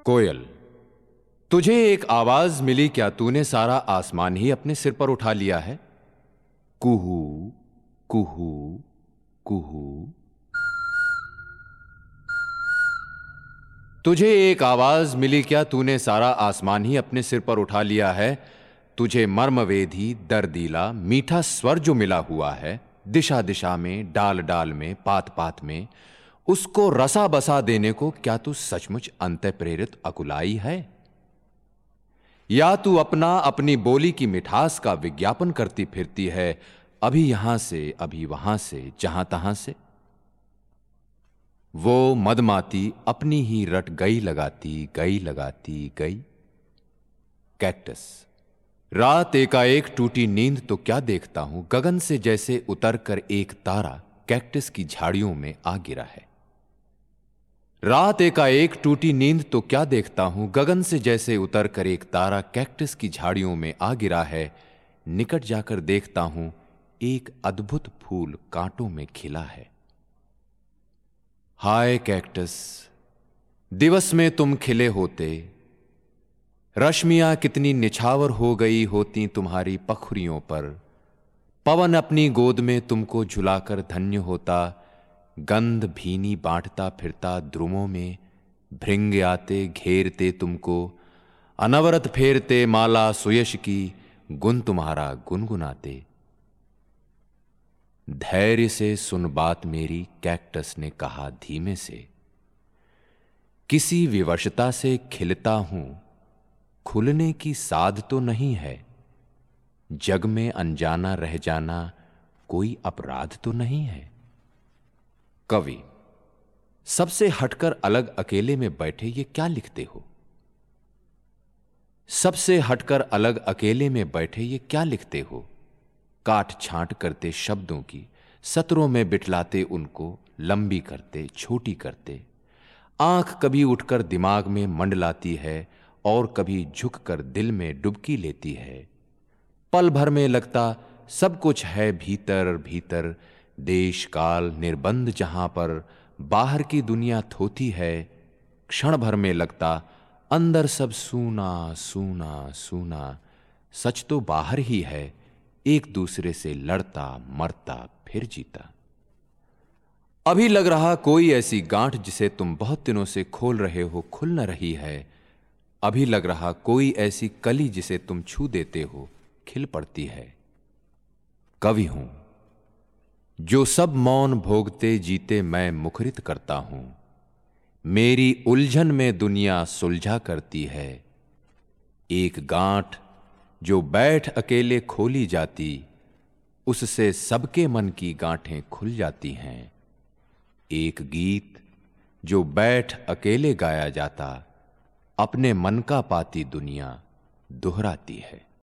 कोयल, तुझे एक आवाज मिली क्या? तूने सारा आसमान ही अपने सिर पर उठा लिया है। कुहू कुहू कुहू। तुझे एक आवाज मिली क्या? तूने सारा आसमान ही अपने सिर पर उठा लिया है। तुझे मर्मवेदी दर्दीला मीठा स्वर जो मिला हुआ है, दिशा दिशा में, डाल डाल में, पात पात में, उसको रसा बसा देने को क्या तू सचमुच अंतः प्रेरित अकुलाई है? या तू अपनी बोली की मिठास का विज्ञापन करती फिरती है, अभी यहां से अभी वहां से, जहां तहां से? वो मदमाती अपनी ही रट गई लगाती गई। कैक्टस, रात एकाएक टूटी नींद तो क्या देखता हूं, गगन से जैसे उतर कर एक तारा कैक्टस की झाड़ियों में आ गिरा है। रात एकाएक टूटी नींद तो क्या देखता हूं, गगन से जैसे उतर कर एक तारा कैक्टस की झाड़ियों में आ गिरा है। निकट जाकर देखता हूं, एक अद्भुत फूल कांटों में खिला है। हाय कैक्टस, दिवस में तुम खिले होते, रश्मियां कितनी निछावर हो गई होती तुम्हारी पखुरियों पर। पवन अपनी गोद में तुमको झुलाकर धन्य होता, गंध भीनी बांटता फिरता द्रुमों में। भृंग आते घेरते तुमको, अनवरत फेरते माला सुयश की, गुण तुम्हारा गुनगुनाते। धैर्य से सुन बात मेरी, कैक्टस ने कहा धीमे से। किसी विवशता से खिलता हूं, खुलने की साध तो नहीं है। जग में अनजाना रह जाना कोई अपराध तो नहीं है। कवि, सबसे हटकर अलग अकेले में बैठे ये क्या लिखते हो? सबसे हटकर अलग अकेले में बैठे ये क्या लिखते हो? काट छांट करते शब्दों की, सत्रों में बिठलाते उनको, लंबी करते छोटी करते। आंख कभी उठकर दिमाग में मंडलाती है और कभी झुककर दिल में डुबकी लेती है। पल भर में लगता सब कुछ है भीतर भीतर, देश काल निर्बंध जहां पर बाहर की दुनिया थोती है। क्षण भर में लगता अंदर सब सूना सूना सूना, सच तो बाहर ही है, एक दूसरे से लड़ता मरता फिर जीता। अभी लग रहा कोई ऐसी गांठ जिसे तुम बहुत दिनों से खोल रहे हो खुल न रही है। अभी लग रहा कोई ऐसी कली जिसे तुम छू देते हो खिल पड़ती है। कवि हूं जो सब मौन भोगते जीते मैं मुखरित करता हूं। मेरी उलझन में दुनिया सुलझा करती है। एक गांठ जो बैठ अकेले खोली जाती, उससे सबके मन की गांठें खुल जाती हैं। एक गीत जो बैठ अकेले गाया जाता, अपने मन का पाती दुनिया दोहराती है।